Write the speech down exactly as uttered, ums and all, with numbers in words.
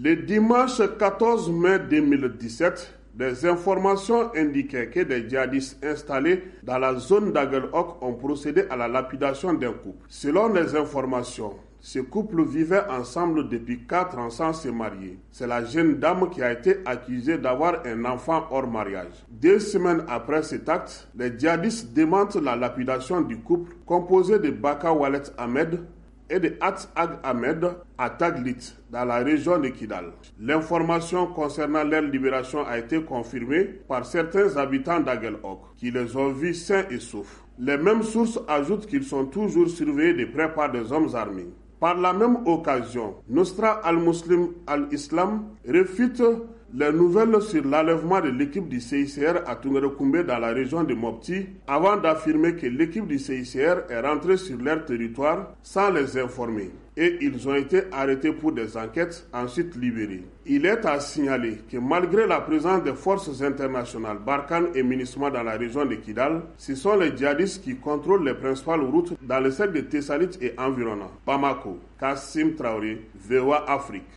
Le dimanche quatorze mai deux mille dix-sept, des informations indiquaient que des djihadistes installés dans la zone d'Aguelhok ont procédé à la lapidation d'un couple. Selon les informations, ce couple vivait ensemble depuis quatre ans sans se marier. C'est la jeune dame qui a été accusée d'avoir un enfant hors mariage. Deux semaines après cet acte, les djihadistes démentent la lapidation du couple composé de Baka Walet Ahmed et de At Ag Ahmed à Taglit, dans la région de Kidal. L'information concernant leur libération a été confirmée par certains habitants d'Aguelhok, qui les ont vus sains et saufs. Les mêmes sources ajoutent qu'ils sont toujours surveillés de près par des hommes armés. Par la même occasion, Nusra al-Muslim al-Islam réfute les nouvelles sur l'enlèvement de l'équipe du C I C R à Tungerekoumbe dans la région de Mopti, avant d'affirmer que l'équipe du C I C R est rentrée sur leur territoire sans les informer. Et ils ont été arrêtés pour des enquêtes, ensuite libérés. Il est à signaler que malgré la présence des forces internationales Barkhane et MINUSMA dans la région de Kidal, ce sont les djihadistes qui contrôlent les principales routes dans le cercle de Tessalit et environnant. Bamako, Kassim Traoré, V O A Afrique.